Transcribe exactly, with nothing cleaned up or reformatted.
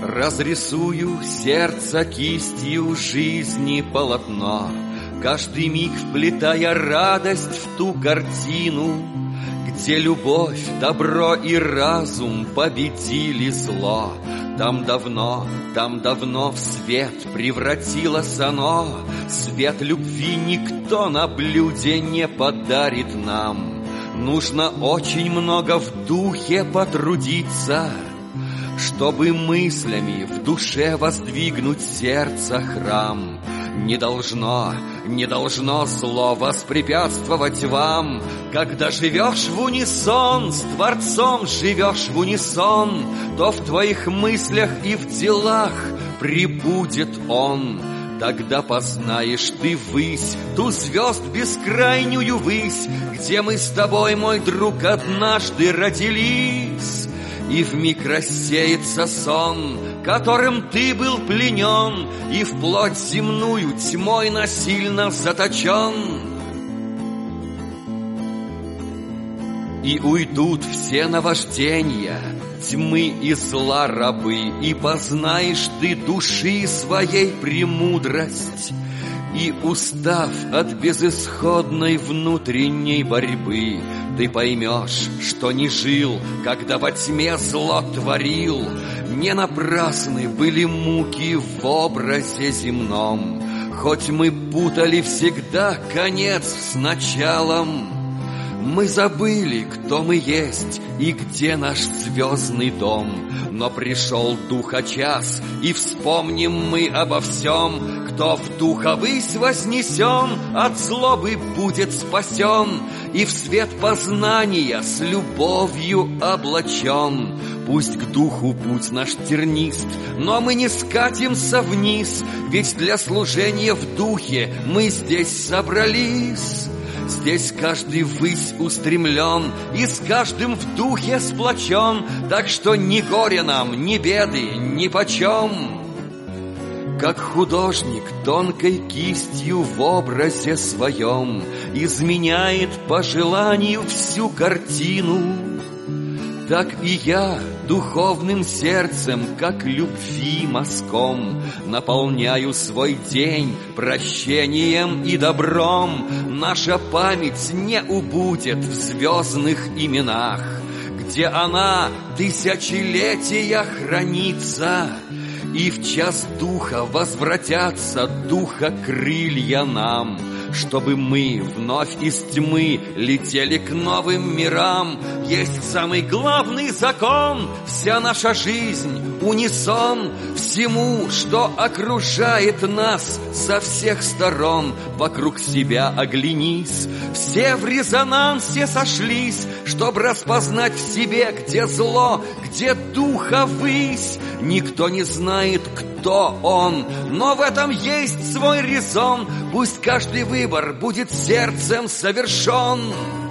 Разрисую сердце кистью жизни полотно, каждый миг вплетая радость в ту картину, где любовь, добро и разум победили зло. Там давно, там давно в свет превратилось оно. Свет любви никто на блюде не подарит нам. Нужно очень много в духе потрудиться, чтобы мыслями в душе воздвигнуть сердце храм. Не должно, не должно зло воспрепятствовать вам. Когда живешь в унисон, с Творцом живешь в унисон, то в твоих мыслях и в делах пребудет Он. Тогда познаешь ты высь, ту звезд бескрайнюю высь, где мы с тобой, мой друг, однажды родились. И вмиг рассеется сон, которым ты был пленен, и в плоть земную тьмой насильно заточен. И уйдут все наваждения, тьмы и зла рабы, и познаешь ты души своей премудрость. И устав от безысходной внутренней борьбы, ты поймешь, что не жил, когда во тьме зло творил. Не напрасны были муки в образе земном, хоть мы путали всегда конец с началом. Мы забыли, кто мы есть и где наш звездный дом, но пришел духа час, и вспомним мы обо всем. Кто в духа высь вознесен, от злобы будет спасен, и в свет познания с любовью облачен. Пусть к духу путь наш тернист, но мы не скатимся вниз, ведь для служения в духе мы здесь собрались. Здесь каждый ввысь устремлен, и с каждым в духе сплочен, так что ни горе нам, ни беды, нипочем. Как художник тонкой кистью в образе своем изменяет по желанию всю картину, так и я духовным сердцем, как любви мазком, наполняю свой день прощением и добром. Наша память не убудет в звездных именах, где она тысячелетия хранится. И в час духа возвратятся духа крылья нам, чтобы мы вновь из тьмы летели к новым мирам. Есть самый главный закон, вся наша жизнь унисон всему, что окружает нас со всех сторон. Вокруг себя оглянись, все в резонансе сошлись, чтоб распознать в себе, где зло, где духа высь. Никто не знает, кто он, но в этом есть свой резон. Пусть каждый выбор будет сердцем совершен.